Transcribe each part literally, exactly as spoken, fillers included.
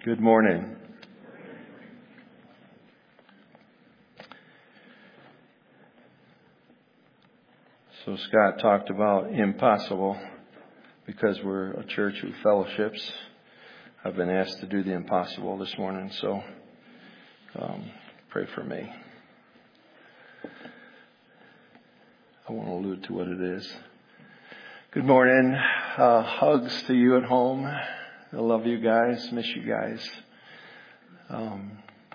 Good morning. So Scott talked about impossible because we're a church who fellowships. I've been asked to do the impossible this morning, so um, pray for me. I won't allude to what it is. Good morning. Uh, hugs to you at home. I love you guys. Miss you guys. Um,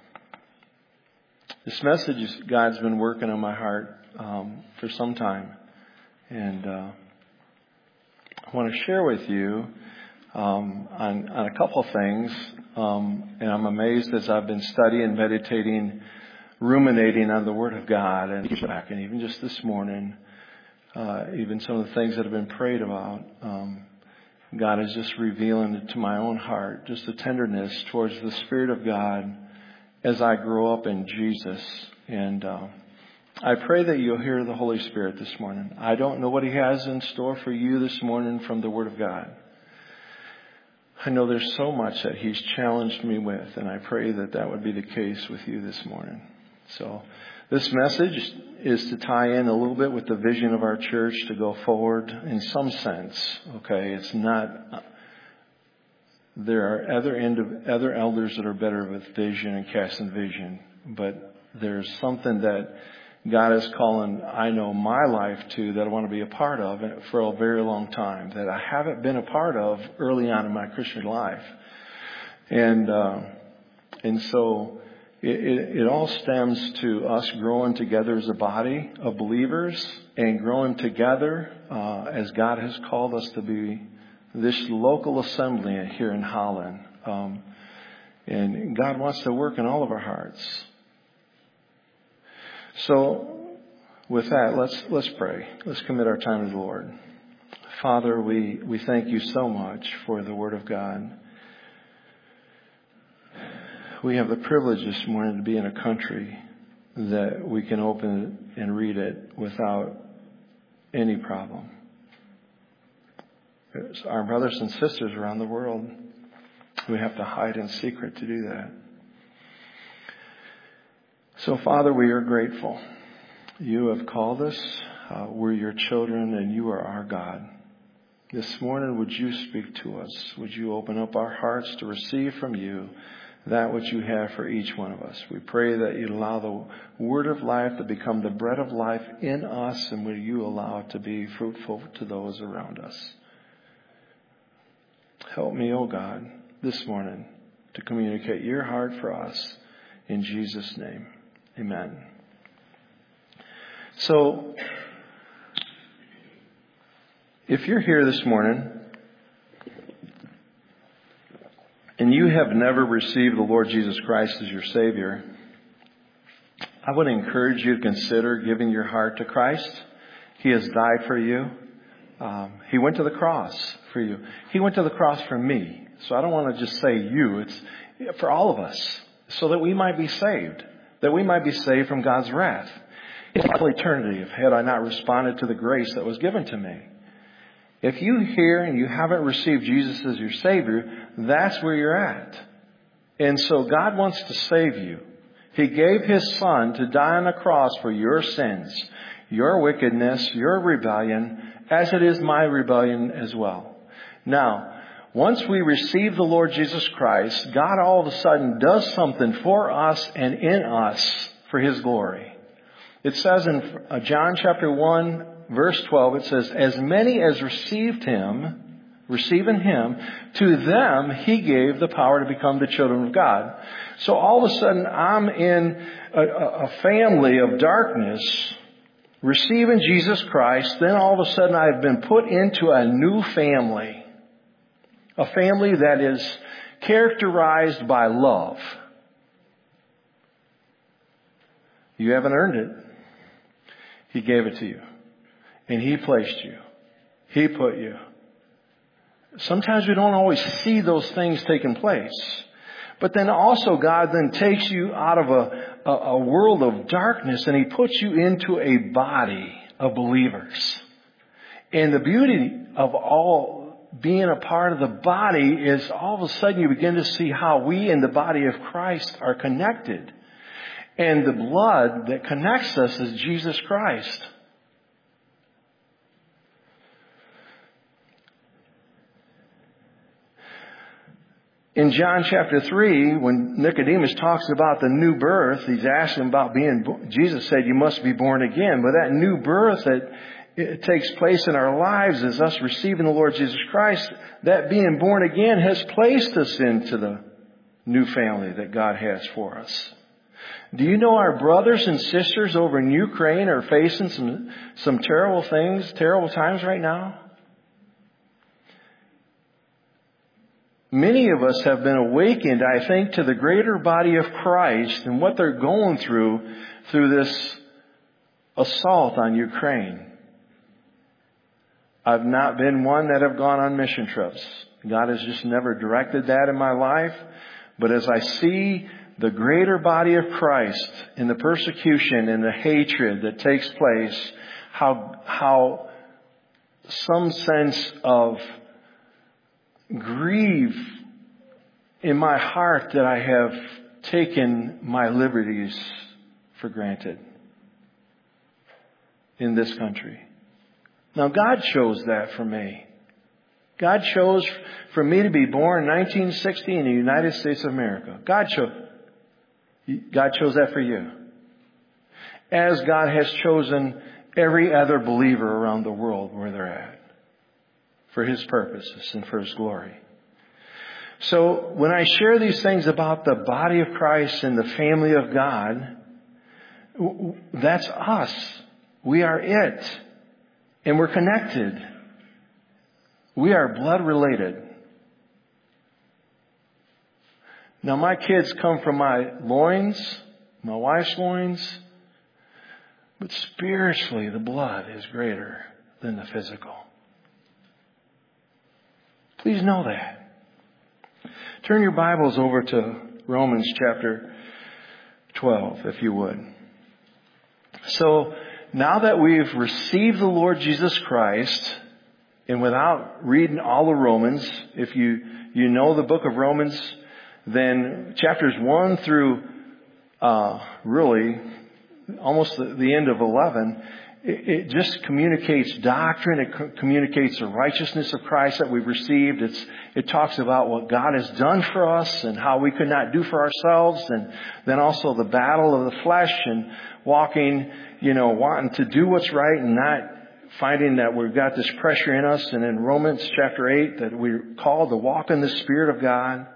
this message is God's been working on my heart um, for some time. And uh, I want to share with you um, on, on a couple things. Um, and I'm amazed as I've been studying, meditating, ruminating on the Word of God. And back, and even just this morning, uh, even some of the things that have been prayed about, um, God is just revealing it to my own heart, just a tenderness towards the Spirit of God as I grow up in Jesus. And uh, I pray that you'll hear the Holy Spirit this morning. I don't know what He has in store for you this morning from the Word of God. I know there's so much that He's challenged me with, and I pray that that would be the case with you this morning. So this message is to tie in a little bit with the vision of our church to go forward in some sense. Okay, it's not, there are other end of, other elders that are better with vision and casting vision, but there's something that God is calling, I know, my life to that I want to be a part of for a very long time, that I haven't been a part of early on in my Christian life. And, uh, and so It, it, it all stems to us growing together as a body of believers and growing together uh, as God has called us to be this local assembly here in Holland. Um, and God wants to work in all of our hearts. So with that, let's let's pray. Let's commit our time to the Lord. Father, we, we thank you so much for the Word of God. We have the privilege this morning to be in a country that we can open it and read it without any problem. There's our brothers and sisters around the world who have to hide in secret to do that. So, Father, we are grateful. You have called us. Uh, we're your children, and you are our God. This morning, would you speak to us? Would you open up our hearts to receive from you that which you have for each one of us? We pray that you allow the word of life to become the bread of life in us, and will you allow it to be fruitful to those around us. Help me, O God, this morning to communicate your heart for us. In Jesus' name, amen. So, if you're here this morning and you have never received the Lord Jesus Christ as your Savior, I would encourage you to consider giving your heart to Christ. He has died for you. Um, he went to the cross for you. He went to the cross for me. So I don't want to just say you. It's for all of us, so that we might be saved, that we might be saved from God's wrath. It's all eternity had I not responded to the grace that was given to me. If you hear and you haven't received Jesus as your Savior, that's where you're at. And so God wants to save you. He gave His Son to die on the cross for your sins, your wickedness, your rebellion, as it is my rebellion as well. Now, once we receive the Lord Jesus Christ, God all of a sudden does something for us and in us for His glory. It says in John chapter one, verse twelve, it says, as many as received Him, receiving Him, to them He gave the power to become the children of God. So all of a sudden I'm in a, a family of darkness, receiving Jesus Christ. Then all of a sudden I've been put into a new family. A family that is characterized by love. You haven't earned it. He gave it to you. And He placed you. He put you. Sometimes we don't always see those things taking place. But then also God then takes you out of a, a, a world of darkness and He puts you into a body of believers. And the beauty of all being a part of the body is all of a sudden you begin to see how we in the body of Christ are connected. And the blood that connects us is Jesus Christ. In John chapter three, when Nicodemus talks about the new birth, he's asking about being, Jesus said you must be born again. But that new birth that it takes place in our lives is us receiving the Lord Jesus Christ. That being born again has placed us into the new family that God has for us. Do you know our brothers and sisters over in Ukraine are facing some, some terrible things, terrible times right now? Many of us have been awakened, I think, to the greater body of Christ and what they're going through through this assault on Ukraine. I've not been one that have gone on mission trips. God has just never directed that in my life. But as I see the greater body of Christ in the persecution and the hatred that takes place, how, how some sense of grieve in my heart that I have taken my liberties for granted in this country. Now, God chose that for me. God chose for me to be born in nineteen sixty in the United States of America. God chose, God chose that for you. As God has chosen every other believer around the world where they're at. For His purposes and for His glory. So when I share these things about the body of Christ and the family of God, that's us. We are it. And we're connected. We are blood related. Now my kids come from my loins, my wife's loins, but spiritually the blood is greater than the physical. Please know that. Turn your Bibles over to Romans chapter twelve, if you would. So, now that we've received the Lord Jesus Christ, and without reading all of Romans, if you, you know the book of Romans, then chapters one through, uh, really, almost the, the end of eleven, it just communicates doctrine. It co- communicates the righteousness of Christ that we've received. It's, it talks about what God has done for us and how we could not do for ourselves. And then also the battle of the flesh and walking, you know, wanting to do what's right and not finding that we've got this pressure in us. And in Romans chapter eight that we're called to walk in the Spirit of God.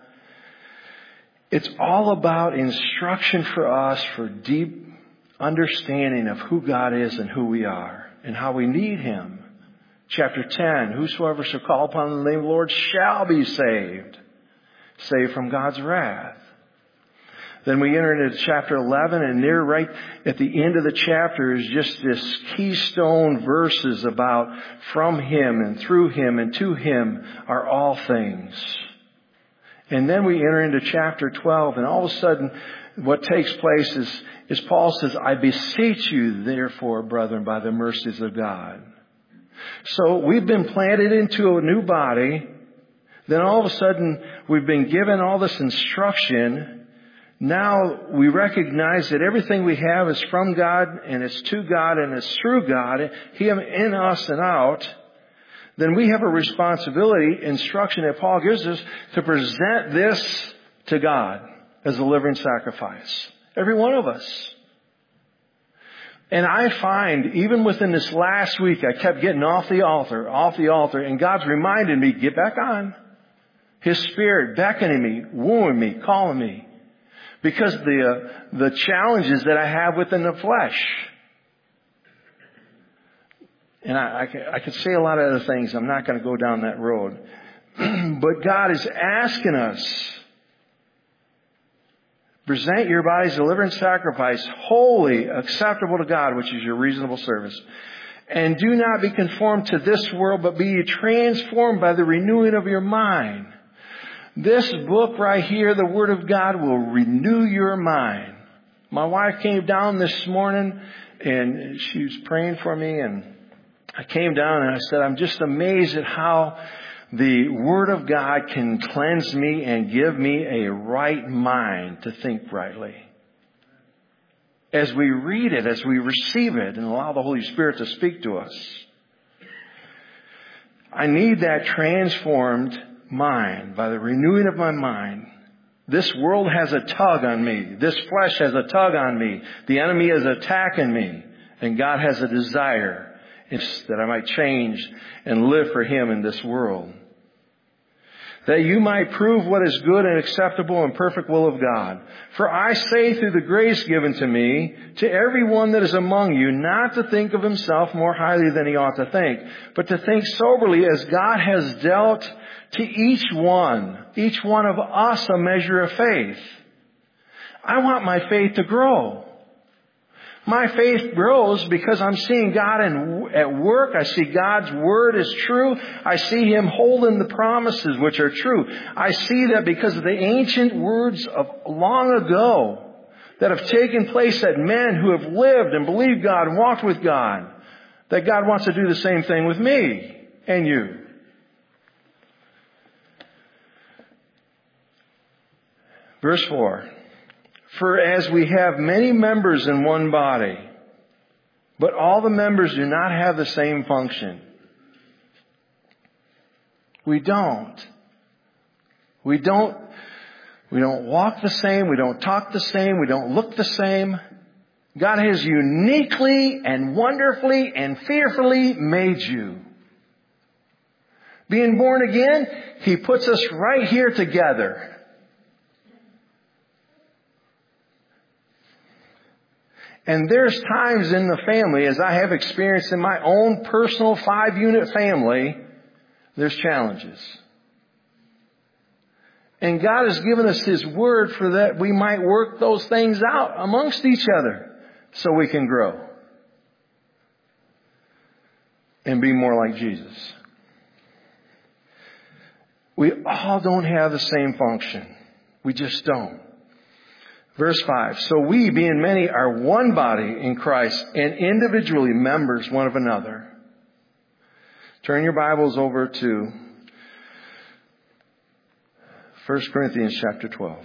It's all about instruction for us for deep understanding of who God is and who we are and how we need Him. Chapter ten, whosoever shall call upon the name of the Lord shall be saved. Saved from God's wrath. Then we enter into chapter eleven, and there right at the end of the chapter is just this keystone verses about from Him and through Him and to Him are all things. And then we enter into chapter twelve, and all of a sudden what takes place is, is Paul says, I beseech you, therefore, brethren, by the mercies of God. So we've been planted into a new body. Then all of a sudden, we've been given all this instruction. Now we recognize that everything we have is from God, and it's to God, and it's through God, Him in us and out. Then we have a responsibility, instruction that Paul gives us, to present this to God as a living sacrifice. Every one of us. And I find, even within this last week, I kept getting off the altar, off the altar, and God's reminded me, get back on. His Spirit beckoning me, wooing me, calling me. Because the, uh, the challenges that I have within the flesh. And I, I, could, I could say a lot of other things. I'm not going to go down that road. But God is asking us, present your bodies as a living sacrifice, holy, acceptable to God, which is your reasonable service. And do not be conformed to this world, but be transformed by the renewing of your mind. This book right here, the Word of God, will renew your mind. My wife came down this morning, and she was praying for me, and I came down and I said, I'm just amazed at how the Word of God can cleanse me and give me a right mind to think rightly. As we read it, as we receive it, and allow the Holy Spirit to speak to us. I need that transformed mind by the renewing of my mind. This world has a tug on me. This flesh has a tug on me. The enemy is attacking me. And God has a desire that I might change and live for Him in this world. That you might prove what is good and acceptable and perfect will of God. For I say through the grace given to me, to everyone that is among you, not to think of himself more highly than he ought to think, but to think soberly as God has dealt to each one, each one of us, a measure of faith. I want my faith to grow. My faith grows because I'm seeing God in, at work. I see God's Word is true. I see Him holding the promises which are true. I see that because of the ancient words of long ago that have taken place that men who have lived and believed God and walked with God, that God wants to do the same thing with me and you. Verse four. For as we have many members in one body, but all the members do not have the same function. We don't. We don't, we don't walk the same. We don't talk the same. We don't look the same. God has uniquely and wonderfully and fearfully made you. Being born again, He puts us right here together. And there's times in the family, as I have experienced in my own personal five-unit family, there's challenges. And God has given us His Word for that we might work those things out amongst each other so we can grow and be more like Jesus. We all don't have the same function. We just don't. Verse five, so we, being many, are one body in Christ and individually members one of another. Turn your Bibles over to First Corinthians chapter twelve.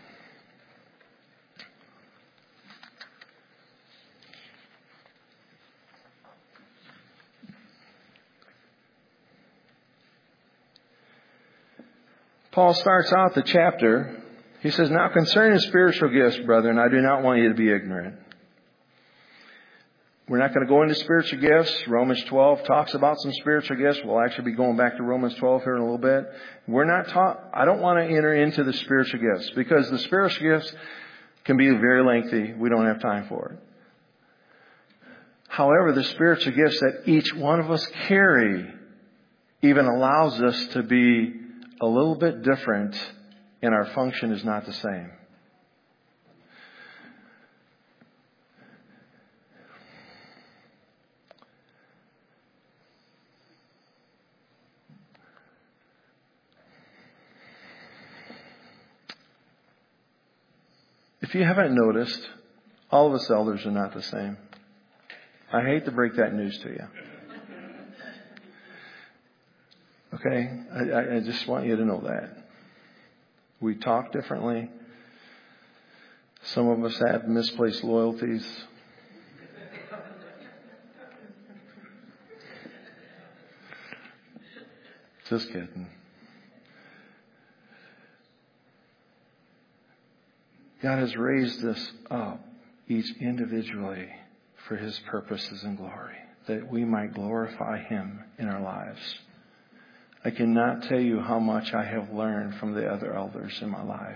Paul starts out the chapter. He says, now concerning spiritual gifts, brethren, I do not want you to be ignorant. We're not going to go into spiritual gifts. Romans twelve talks about some spiritual gifts. We'll actually be going back to Romans twelve here in a little bit. We're not taught, I don't want to enter into the spiritual gifts because the spiritual gifts can be very lengthy. We don't have time for it. However, the spiritual gifts that each one of us carry even allows us to be a little bit different, and our function is not the same. If you haven't noticed, all of us elders are not the same. I hate to break that news to you. Okay? I, I just want you to know that. We talk differently. Some of us have misplaced loyalties. Just kidding. God has raised us up, each individually, for His purposes and glory, that we might glorify Him in our lives. I cannot tell you how much I have learned from the other elders in my life.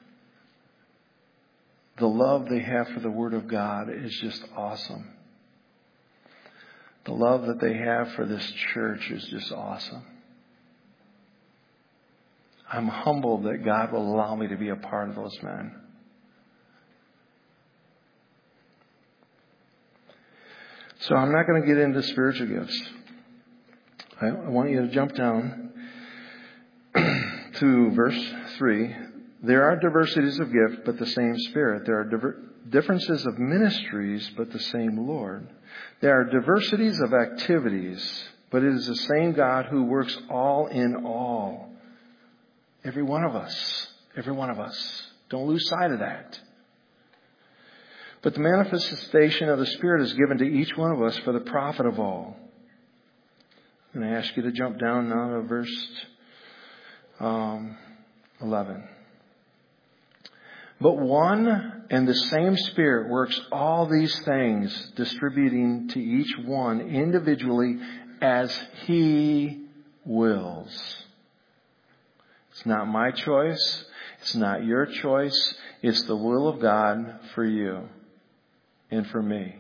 The love they have for the Word of God is just awesome. The love that they have for this church is just awesome. I'm humbled that God will allow me to be a part of those men. So I'm not going to get into spiritual gifts. I want you to jump down to verse three. There are diversities of gift, but the same Spirit. There are diver- differences of ministries, but the same Lord. There are diversities of activities, but it is the same God who works all in all. Every one of us. Every one of us. Don't lose sight of that. But the manifestation of the Spirit is given to each one of us for the profit of all. I'm going to ask you to jump down now to verse um, eleven. But one and the same Spirit works all these things, distributing to each one individually as He wills. It's not my choice. It's not your choice. It's the will of God for you and for me.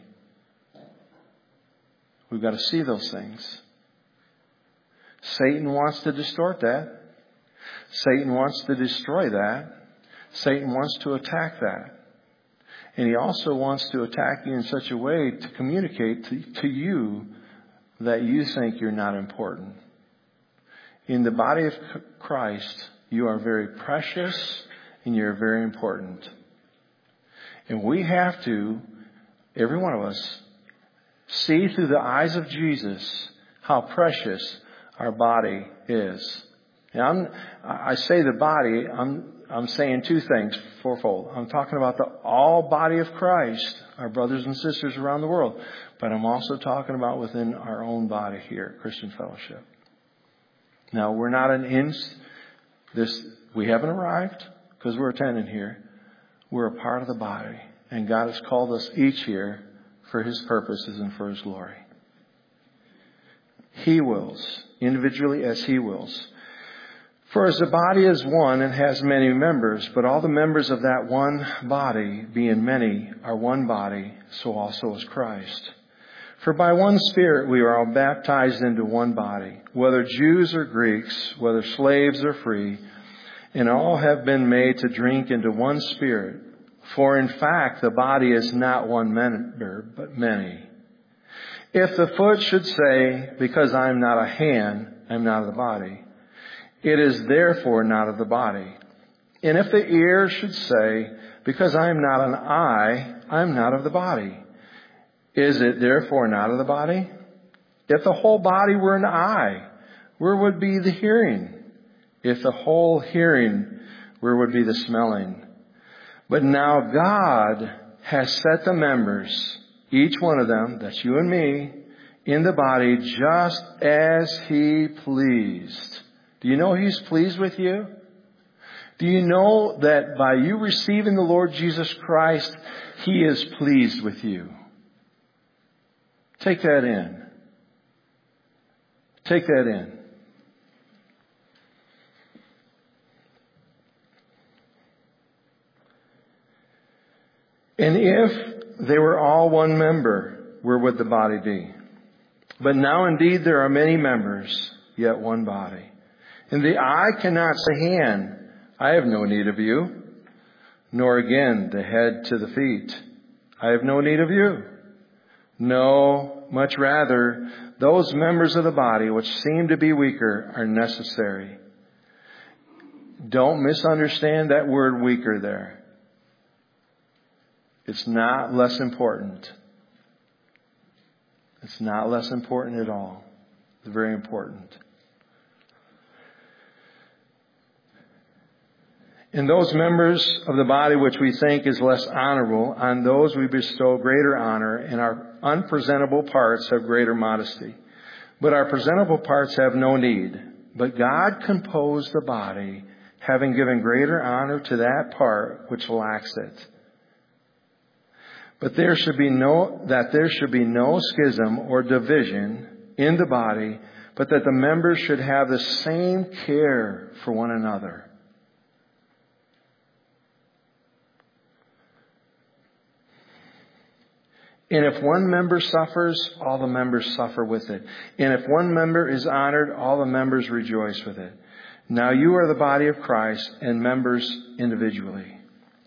We've got to see those things. Satan wants to distort that. Satan wants to destroy that. Satan wants to attack that. And he also wants to attack you in such a way to communicate to, to you that you think you're not important. In the body of Christ, you are very precious and you're very important. And we have to, every one of us, see through the eyes of Jesus how precious our body is. And I'm, I say the body, I'm, I'm saying two things, fourfold. I'm talking about the all body of Christ, our brothers and sisters around the world. But I'm also talking about within our own body here at Christian Fellowship. Now, we're not an ins, this, we haven't arrived because we're attending here. We're a part of the body. And God has called us each here for His purposes and for His glory. He wills, individually as He wills. For as the body is one and has many members, but all the members of that one body, being many, are one body, so also is Christ. For by one Spirit we are all baptized into one body, whether Jews or Greeks, whether slaves or free, and all have been made to drink into one Spirit. For in fact the body is not one member, but many. If the foot should say, because I am not a hand, I am not of the body, it is therefore not of the body. And if the ear should say, because I am not an eye, I am not of the body, is it therefore not of the body? If the whole body were an eye, where would be the hearing? If the whole hearing, where would be the smelling? But now God has set the members, each one of them, that's you and me, in the body just as He pleased. Do you know He's pleased with you? Do you know that by you receiving the Lord Jesus Christ, He is pleased with you? Take that in. Take that in. And if they were all one member, where would the body be? But now indeed there are many members, yet one body. And the eye cannot say hand, I have no need of you. Nor again the head to the feet, I have no need of you. No, much rather, those members of the body which seem to be weaker are necessary. Don't misunderstand that word weaker there. It's not less important. It's not less important at all. It's very important. In those members of the body which we think is less honorable, on those we bestow greater honor, and our unpresentable parts have greater modesty. But our presentable parts have no need. But God composed the body, having given greater honor to that part which lacks it. But there should be no, that there should be no schism or division in the body, but that the members should have the same care for one another. And if one member suffers, all the members suffer with it. And if one member is honored, all the members rejoice with it. Now you are the body of Christ and members individually.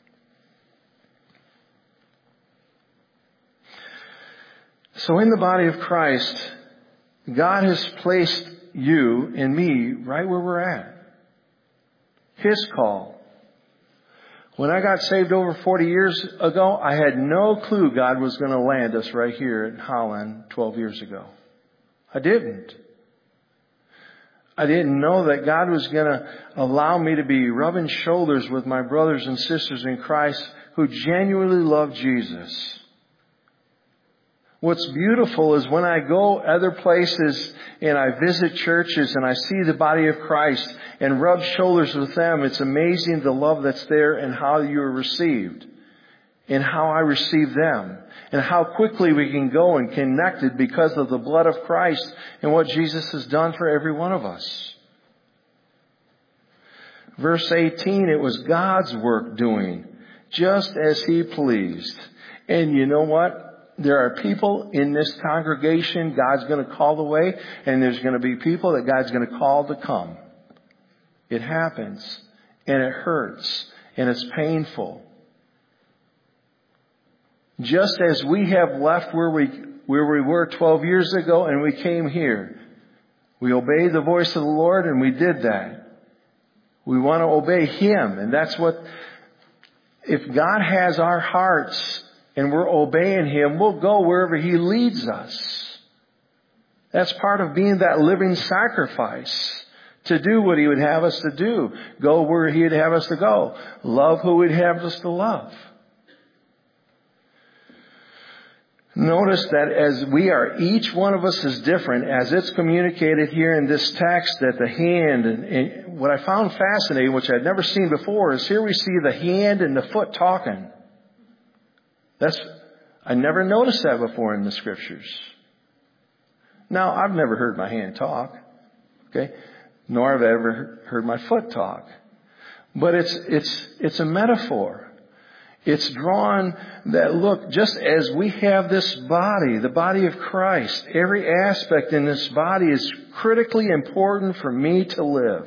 So in the body of Christ, God has placed you and me right where we're at. His call. When I got saved over forty years ago, I had no clue God was going to land us right here in Holland twelve years ago. I didn't. I didn't know that God was going to allow me to be rubbing shoulders with my brothers and sisters in Christ who genuinely love Jesus. What's beautiful is when I go other places and I visit churches and I see the body of Christ and rub shoulders with them, it's amazing the love that's there and how you are received and how I receive them and how quickly we can go and connected because of the blood of Christ and what Jesus has done for every one of us. Verse eighteen, it was God's work doing just as He pleased. And you know what? There are people in this congregation God's going to call away, and there's going to be people that God's going to call to come. It happens, and it hurts, and it's painful. Just as we have left where we where we were twelve years ago and we came here, we obeyed the voice of the Lord, and we did that. We want to obey Him, and that's what, if God has our hearts and we're obeying Him, we'll go wherever He leads us. That's part of being that living sacrifice. To do what He would have us to do. Go where He would have us to go. Love who He'd have us to love. Notice that as we are, each one of us is different, as it's communicated here in this text, that the hand, and, and what I found fascinating, which I'd never seen before, is here we see the hand and the foot talking. That's, I never noticed that before in the Scriptures. Now, I've never heard my hand talk, okay, nor have I ever heard my foot talk. But it's it's it's a metaphor. It's drawn that, look, just as we have this body, the body of Christ, every aspect in this body is critically important for me to live.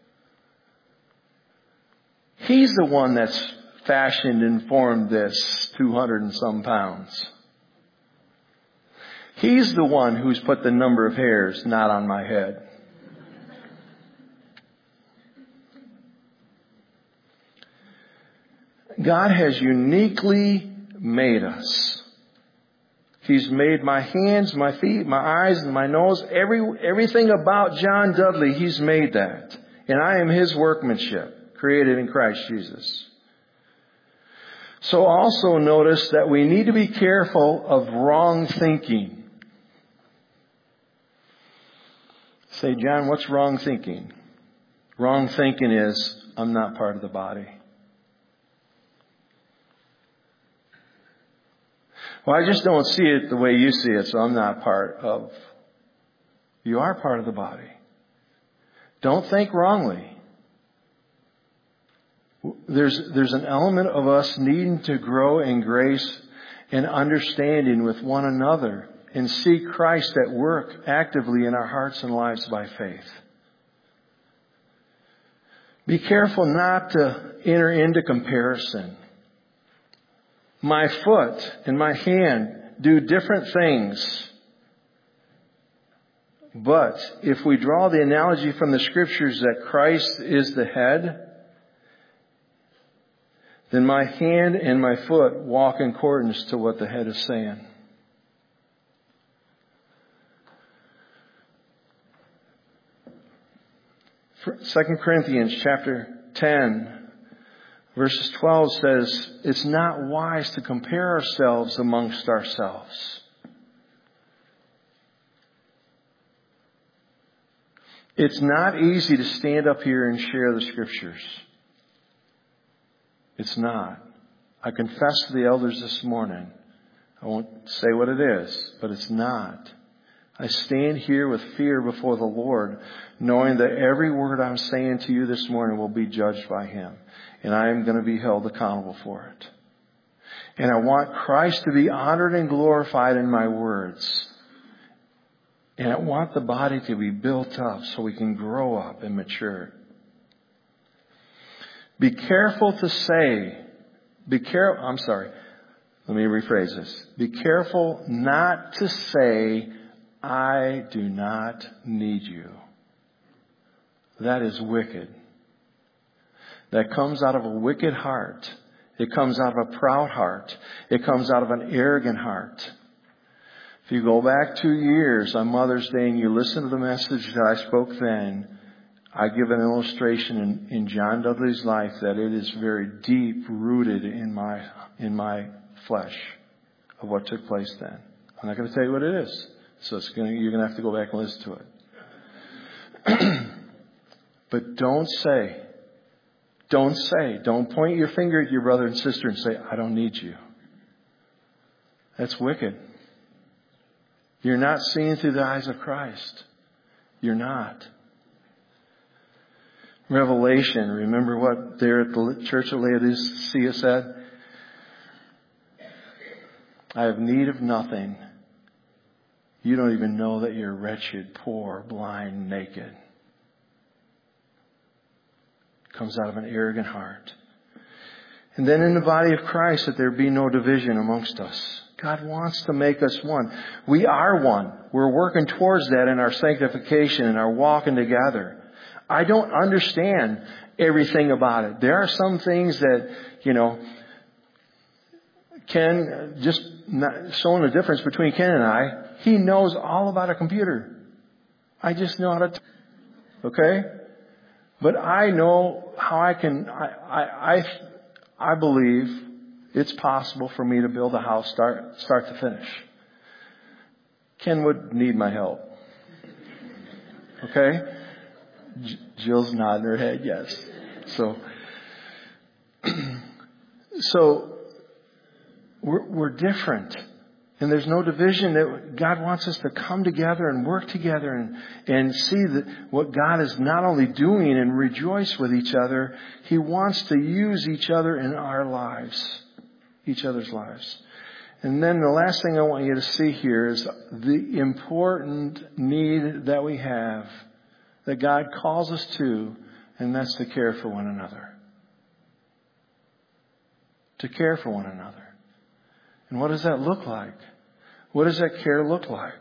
He's the one that's fashioned and formed this two hundred and some pounds. He's the one who's put the number of hairs not on my head. God has uniquely made us. He's made my hands, my feet, my eyes, and my nose. Every, everything about John Dudley, He's made that. And I am His workmanship, created in Christ Jesus. So also notice that we need to be careful of wrong thinking. Say, John, what's wrong thinking? Wrong thinking is, I'm not part of the body. Well, I just don't see it the way you see it, so I'm not part of. You are part of the body. Don't think wrongly. There's, there's an element of us needing to grow in grace and understanding with one another and see Christ at work actively in our hearts and lives by faith. Be careful not to enter into comparison. My foot and my hand do different things. But if we draw the analogy from the Scriptures that Christ is the head, then my hand and my foot walk in accordance to what the head is saying. Second Corinthians chapter ten, verses twelve says, it's not wise to compare ourselves amongst ourselves. It's not easy to stand up here and share the Scriptures. It's not. I confessed to the elders this morning. I won't say what it is, but it's not. I stand here with fear before the Lord, knowing that every word I'm saying to you this morning will be judged by Him. And I am going to be held accountable for it. And I want Christ to be honored and glorified in my words. And I want the body to be built up so we can grow up and mature. Be careful to say, be careful, I'm sorry, let me rephrase this. Be careful not to say, I do not need you. That is wicked. That comes out of a wicked heart. It comes out of a proud heart. It comes out of an arrogant heart. If you go back two years on Mother's Day and you listen to the message that I spoke then, I give an illustration in, in John Dudley's life that it is very deep rooted in my in my flesh of what took place then. I'm not going to tell you what it is, so it's going to, you're going to have to go back and listen to it. But don't say, don't say, don't point your finger at your brother and sister and say, I don't need you. That's wicked. You're not seeing through the eyes of Christ. You're not. Revelation, remember what there at the church of Laodicea said? I have need of nothing. You don't even know that you're wretched, poor, blind, naked. Comes out of an arrogant heart. And then in the body of Christ, that there be no division amongst us. God wants to make us one. We are one. We're working towards that in our sanctification and our walking together. I don't understand everything about it. There are some things that, you know, Ken, just not showing the difference between Ken and I, he knows all about a computer. I just know how to, t- okay? But I know how I can, I, I, I, I believe it's possible for me to build a house start, start to finish. Ken would need my help. Okay? Jill's nodding her head, yes. So, so we're, we're different. And there's no division. That God wants us to come together and work together and, and see that what God is not only doing and rejoice with each other, He wants to use each other in our lives, each other's lives. And then the last thing I want you to see here is the important need that we have, that God calls us to, and that's to care for one another. To care for one another. And what does that look like? What does that care look like?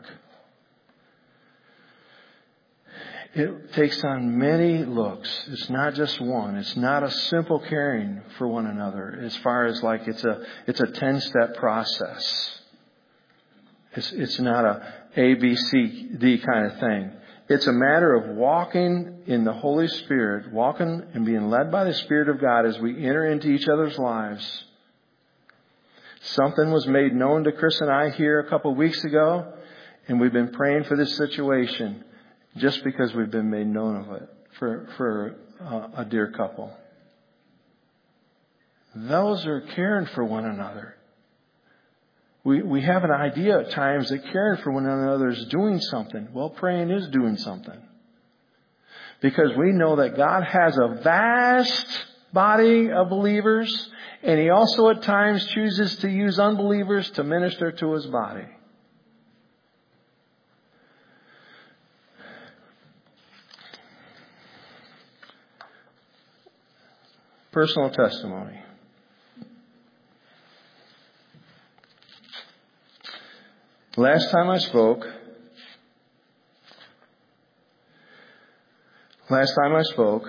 It takes on many looks. It's not just one. It's not a simple caring for one another as far as like it's a it's a ten-step process. It's it's not a A, B, C, D kind of thing. It's a matter of walking in the Holy Spirit, walking and being led by the Spirit of God as we enter into each other's lives. Something was made known to Chris and I here a couple of weeks ago, and we've been praying for this situation just because we've been made known of it for, for uh, a dear couple. Those are caring for one another. We we have an idea at times that caring for one another is doing something. Well, praying is doing something. Because we know that God has a vast body of believers, and He also at times chooses to use unbelievers to minister to His body. Personal testimony. Last time I spoke, last time I spoke,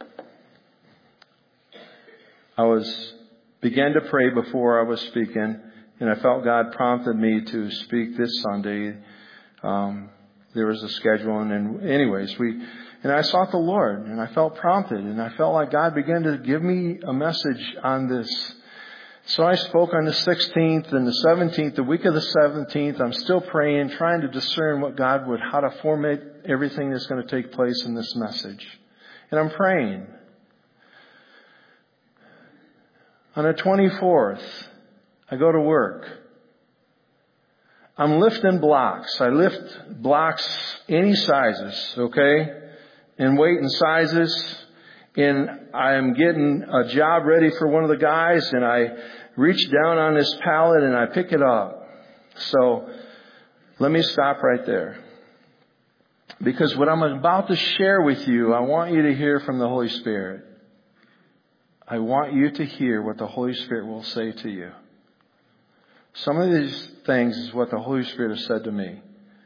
I was began to pray before I was speaking, and I felt God prompted me to speak this Sunday. Um, there was a schedule, and, and anyways, we and I sought the Lord, and I felt prompted, and I felt like God began to give me a message on this. So I spoke on the sixteenth and the seventeenth, the week of the seventeenth. I'm still praying, trying to discern what God would, how to formate everything that's going to take place in this message. And I'm praying. On the twenty-fourth, I go to work. I'm lifting blocks. I lift blocks any sizes, okay? In weight and sizes. And I'm getting a job ready for one of the guys, and I reach down on this pallet and I pick it up. So let me stop right there. Because what I'm about to share with you, I want you to hear from the Holy Spirit. I want you to hear what the Holy Spirit will say to you. Some of these things is what the Holy Spirit has said to me.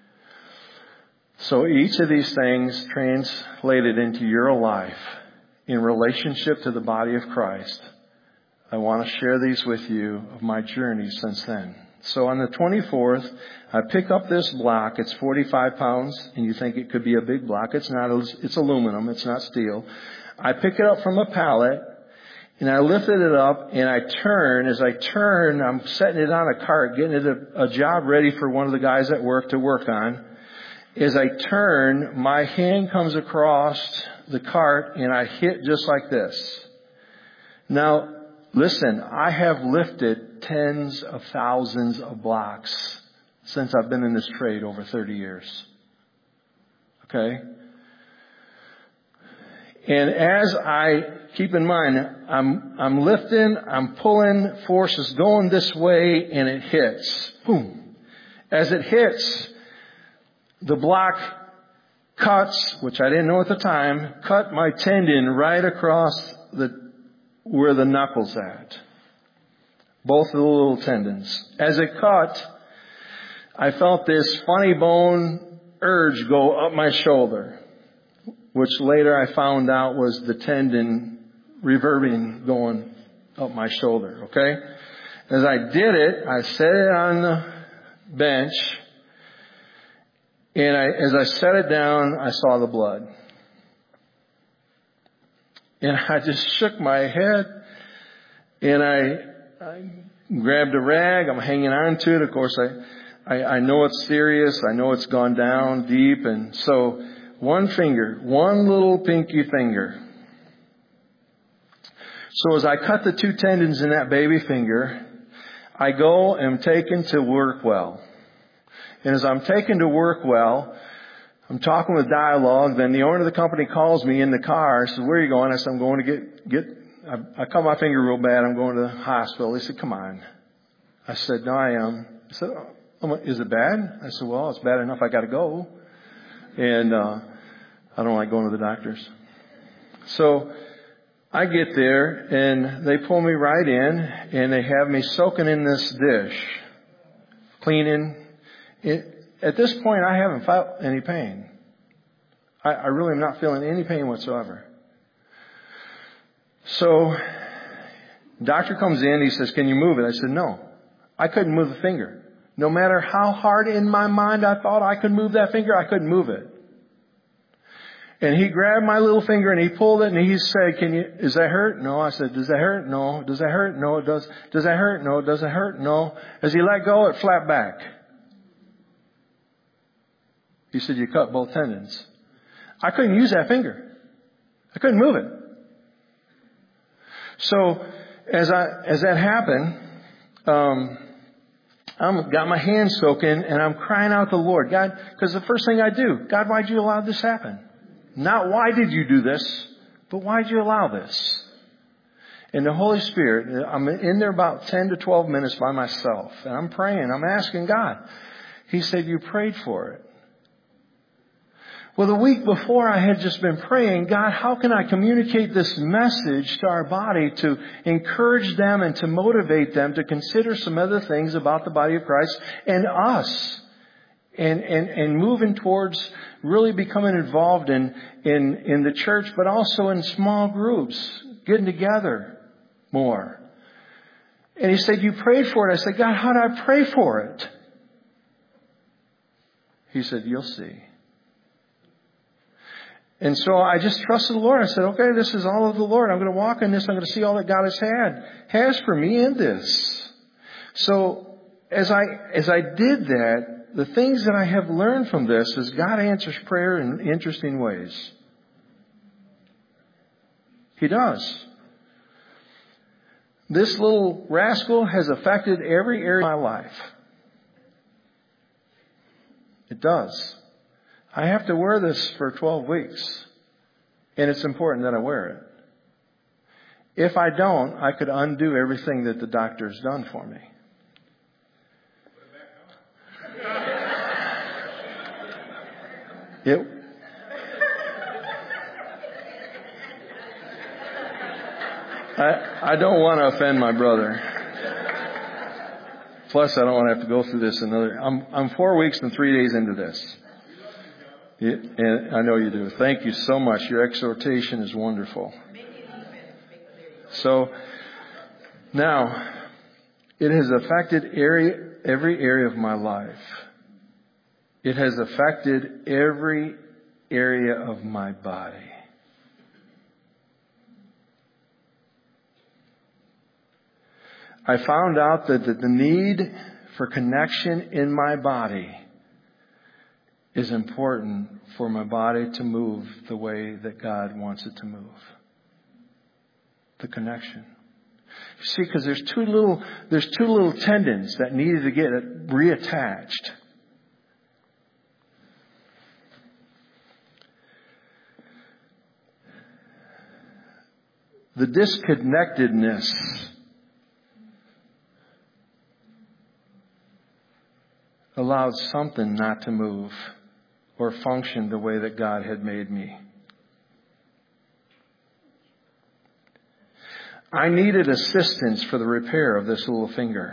So each of these things translated into your life in relationship to the body of Christ, I want to share these with you of my journey since then. So on the twenty-fourth, I pick up this block. It's forty-five pounds, and you think it could be a big block. It's not. It's aluminum. It's not steel. I pick it up from a pallet, and I lifted it up, and I turn. As I turn, I'm setting it on a cart, getting it a, a job ready for one of the guys at work to work on. As I turn, my hand comes across the cart, and I hit just like this. Now, listen, I have lifted tens of thousands of blocks since I've been in this trade over thirty years. Okay? And as I, keep in mind, I'm, I'm lifting, I'm pulling, force is going this way, and it hits. Boom. As it hits, the block cuts, which I didn't know at the time, cut my tendon right across the, where the knuckle's at. Both of the little tendons. As it cut, I felt this funny bone urge go up my shoulder, which later I found out was the tendon reverbing going up my shoulder, okay? As I did it, I set it on the bench, and I, as I set it down, I saw the blood. And I just shook my head, and I, I grabbed a rag. I'm hanging on to it. Of course, I, I, I know it's serious. I know it's gone down deep. And so one finger, one little pinky finger. So as I cut the two tendons in that baby finger, I go and am taken to Workwell. And as I'm taken to Workwell, I'm talking with Dialogue. Then the owner of the company calls me in the car. Says, "Where are you going?" I said, "I'm going to get, get, I, I cut my finger real bad. I'm going to the hospital." He said, "Come on." I said, "No, I am." He said, "Oh, is it bad?" I said, "Well, it's bad enough. I got to go." And, uh, I don't like going to the doctors. So I get there and they pull me right in and they have me soaking in this dish, cleaning. It, at this point, I haven't felt any pain. I, I really am not feeling any pain whatsoever. So, doctor comes in. He says, "Can you move it?" I said, "No." I couldn't move the finger. No matter how hard in my mind I thought I could move that finger, I couldn't move it. And he grabbed my little finger and he pulled it and he said, "Can you, does that hurt?" No. I said, "Does that hurt?" No. "Does that hurt?" No. It does. "Does that hurt?" No. "Does it hurt?" No. As he let go, it flapped back. He said, "You cut both tendons." I couldn't use that finger. I couldn't move it. So as I, as that happened, um, I'm got my hands soaking and I'm crying out to the Lord. God, because the first thing I do, God, why'd you allow this to happen? Not why did you do this, but why'd you allow this? And the Holy Spirit, I'm in there about ten to twelve minutes by myself and I'm praying. I'm asking God. He said, "You prayed for it." Well, the week before I had just been praying, "God, how can I communicate this message to our body to encourage them and to motivate them to consider some other things about the body of Christ and us and, and, and moving towards really becoming involved in, in, in the church, but also in small groups, getting together more." And he said, "You prayed for it." I said, "God, how did I pray for it?" He said, "You'll see." And so I just trusted the Lord. I said, "Okay, this is all of the Lord. I'm going to walk in this. I'm going to see all that God has had, has for me in this." So as I, as I did that, the things that I have learned from this is God answers prayer in interesting ways. He does. This little rascal has affected every area of my life. It does. I have to wear this for twelve weeks. And it's important that I wear it. If I don't, I could undo everything that the doctor's done for me. It, I, I don't want to offend my brother. Plus, I don't want to have to go through this another. I'm, I'm four weeks and three days into this. Yeah, and I know you do. Thank you so much. Your exhortation is wonderful. So, now, It has affected area, every area of my life. It has affected every area of my body. I found out that the need for connection in my body is important for my body to move the way that God wants it to move. The connection. You see, because there's two little, there's two little tendons that needed to get reattached. The disconnectedness allowed something not to move or function the way that God had made me. I needed assistance for the repair of this little finger.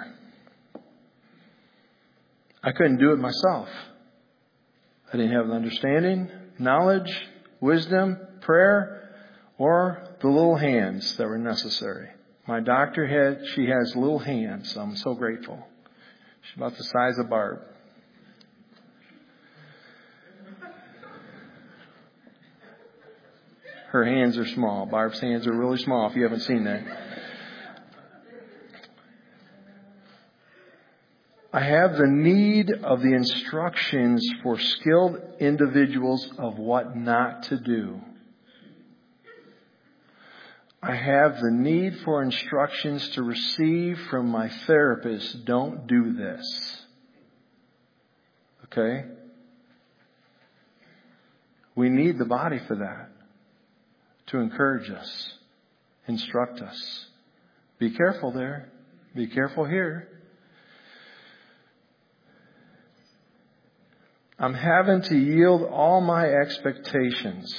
I couldn't do it myself. I didn't have the understanding, knowledge, wisdom, prayer, or the little hands that were necessary. My doctor had, she has little hands. So I'm so grateful. She's about the size of Barb. Her hands are small. Barb's hands are really small if you haven't seen that. I have the need of the instructions for skilled individuals of what not to do. I have the need for instructions to receive from my therapist. Don't do this. Okay? We need the body for that. To encourage us. Instruct us. Be careful there. Be careful here. I'm having to yield all my expectations.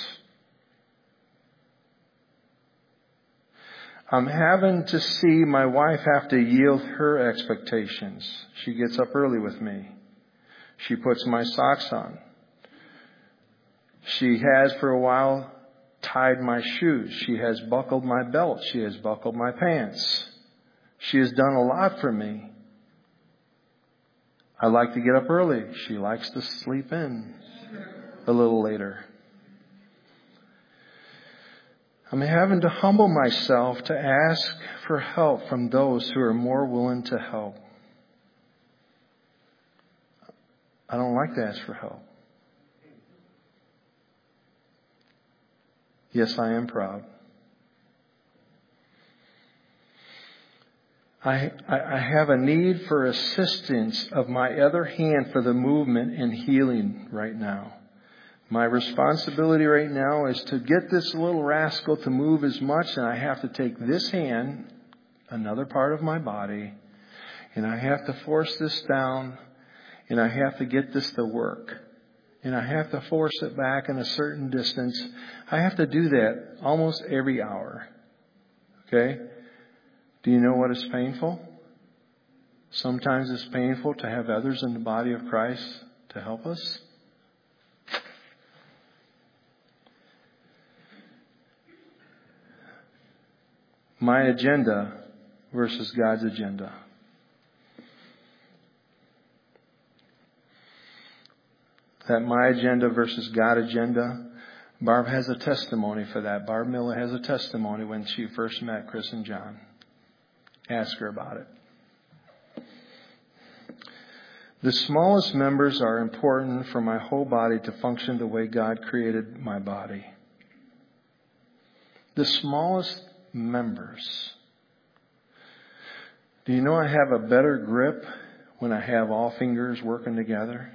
I'm having to see my wife have to yield her expectations. She gets up early with me. She puts my socks on. She has for a while tied my shoes. She has buckled my belt. She has buckled my pants. She has done a lot for me. I like to get up early. She likes to sleep in a little later. I'm having to humble myself to ask for help from those who are more willing to help. I don't like to ask for help. Yes, I am proud. I, I, I have a need for assistance of my other hand for the movement and healing right now. My responsibility right now is to get this little rascal to move as much, and I have to take this hand, another part of my body, and I have to force this down, and I have to get this to work. And I have to force it back in a certain distance. I have to do that almost every hour. Okay? Do you know what is painful? Sometimes it's painful to have others in the body of Christ to help us. My agenda versus God's agenda. That my agenda versus God's agenda. Barb has a testimony for that. Barb Miller has a testimony when she first met Chris and John. Ask her about it. The smallest members are important for my whole body to function the way God created my body. The smallest members. Do you know I have a better grip when I have all fingers working together?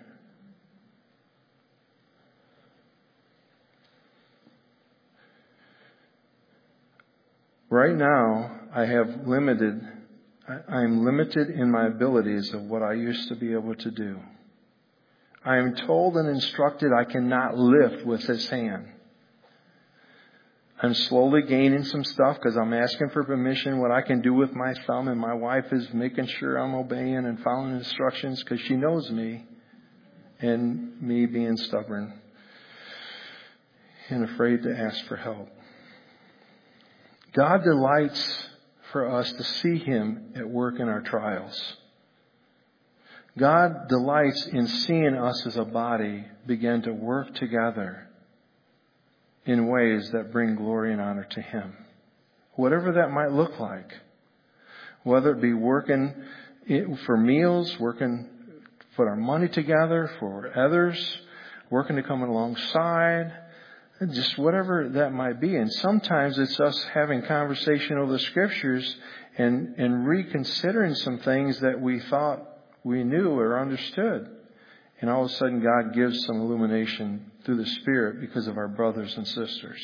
Right now, I have limited, I'm limited in my abilities of what I used to be able to do. I am told and instructed I cannot lift with this hand. I'm slowly gaining some stuff because I'm asking for permission what I can do with my thumb, and my wife is making sure I'm obeying and following instructions because she knows me and me being stubborn and afraid to ask for help. God delights for us to see Him at work in our trials. God delights in seeing us as a body begin to work together in ways that bring glory and honor to Him. Whatever that might look like. Whether it be working for meals, working to put our money together for others, working to come alongside, just whatever that might be. And sometimes it's us having conversation over the Scriptures and, and reconsidering some things that we thought we knew or understood. And all of a sudden God gives some illumination through the Spirit because of our brothers and sisters.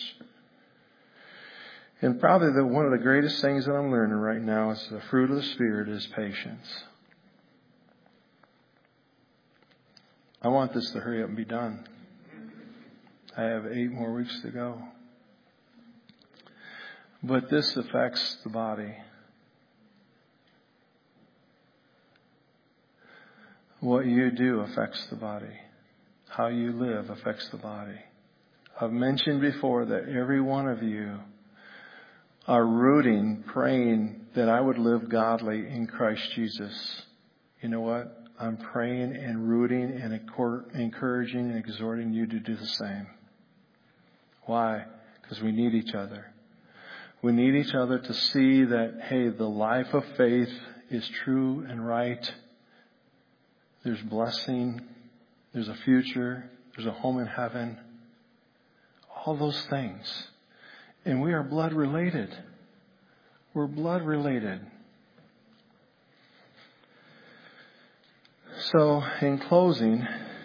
And probably the, one of the greatest things that I'm learning right now is the fruit of the Spirit is patience. I want this to hurry up and be done. I have eight more weeks to go. But this affects the body. What you do affects the body. How you live affects the body. I've mentioned before that every one of you are rooting, praying that I would live godly in Christ Jesus. You know what? I'm praying and rooting and encouraging and exhorting you to do the same. Why? Because we need each other. We need each other to see that, hey, the life of faith is true and right. There's blessing. There's a future. There's a home in heaven. All those things. And we are blood related. We're blood related. So, in closing,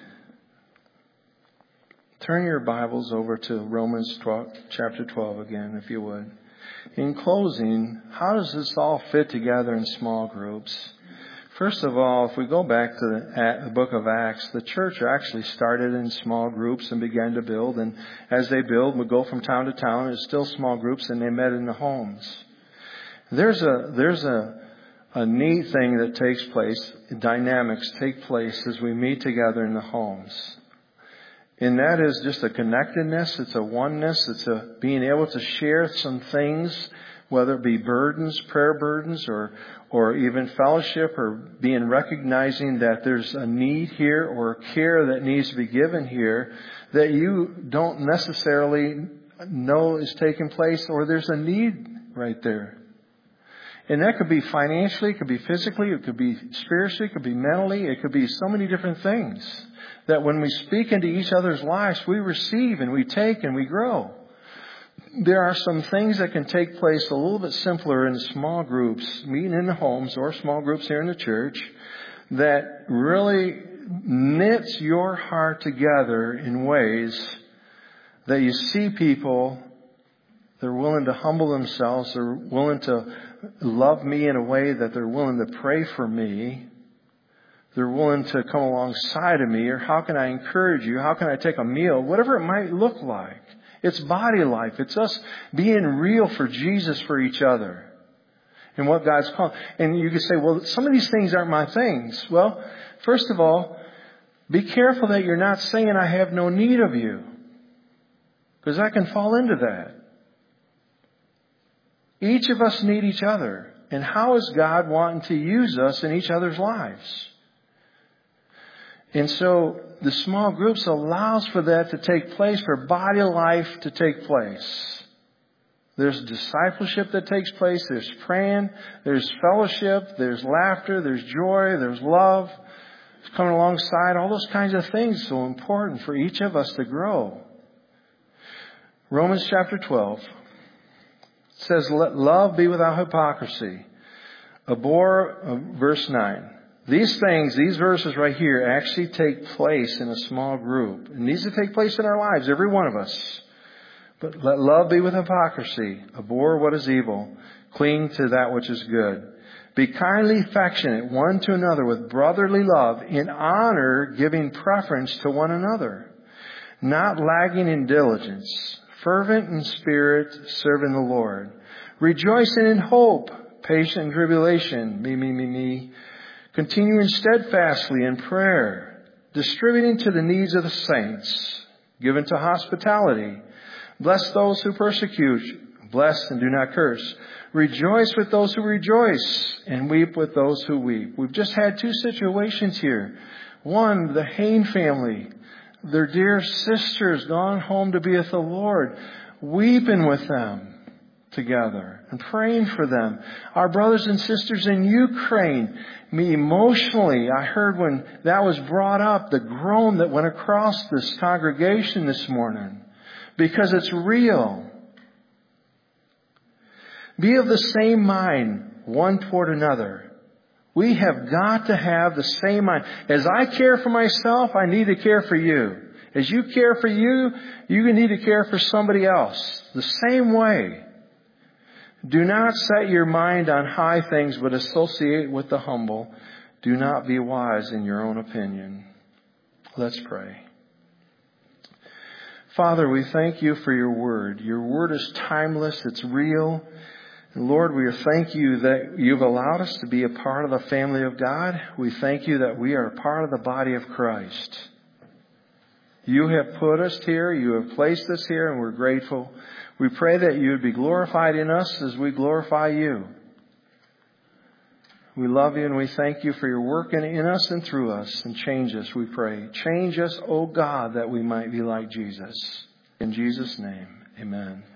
turn your Bibles over to Romans twelve, chapter twelve again, if you would. In closing, how does this all fit together in small groups? First of all, if we go back to the, the book of Acts, the church actually started in small groups and began to build. And as they build, would go from town to town. It's still small groups, and they met in the homes. There's a there's a a neat thing that takes place. Dynamics take place as we meet together in the homes. And that is just a connectedness. It's a oneness. It's a being able to share some things, whether it be burdens, prayer burdens, or or even fellowship, or being recognizing that there's a need here or care that needs to be given here that you don't necessarily know is taking place, or there's a need right there. And that could be financially, it could be physically, it could be spiritually, it could be mentally, it could be so many different things that when we speak into each other's lives, we receive and we take and we grow. There are some things that can take place a little bit simpler in small groups, meeting in the homes or small groups here in the church, that really knits your heart together in ways that you see people, they're willing to humble themselves, they're willing to love me in a way that they're willing to pray for me, they're willing to come alongside of me, or how can I encourage you, how can I take a meal, whatever it might look like. It's body life. It's us being real for Jesus, for each other. And what God's called. And you can say, well, some of these things aren't my things. Well, first of all, be careful that you're not saying I have no need of you. Because I can fall into that. Each of us need each other. And how is God wanting to use us in each other's lives? And so the small groups allows for that to take place, for body life to take place. There's discipleship that takes place. There's praying. There's fellowship. There's laughter. There's joy. There's love. It's coming alongside. All those kinds of things so important for each of us to grow. Romans chapter twelve says, let love be without hypocrisy. Abhor, uh, verse nine. These things, these verses right here actually take place in a small group. It needs to take place in our lives, every one of us. But let love be with hypocrisy. Abhor what is evil. Cling to that which is good. Be kindly affectionate one to another with brotherly love, in honor giving preference to one another. Not lagging in diligence. Fervent in spirit, serving the Lord. Rejoicing in hope. Patient in tribulation. Me, me, me, me. Continuing steadfastly in prayer, distributing to the needs of the saints, given to hospitality. Bless those who persecute, bless and do not curse. Rejoice with those who rejoice and weep with those who weep. We've just had two situations here. One, the Hain family, their dear sisters gone home to be with the Lord, weeping with them together and praying for them. Our brothers and sisters in Ukraine, me emotionally, I heard when that was brought up, the groan that went across this congregation this morning, because it's real. Be of the same mind one toward another. We have got to have the same mind. As I care for myself, I need to care for you. As you care for you, you need to care for somebody else. The same way. Do not set your mind on high things, but associate with the humble. Do not be wise in your own opinion. Let's pray. Father, we thank you for your word. Your word is timeless. It's real. And Lord, we thank you that you've allowed us to be a part of the family of God. We thank you that we are a part of the body of Christ. You have put us here. You have placed us here, and we're grateful. We pray that you would be glorified in us as we glorify you. We love you and we thank you for your work in, in us and through us. And change us, we pray. Change us, O God, that we might be like Jesus. In Jesus' name, amen.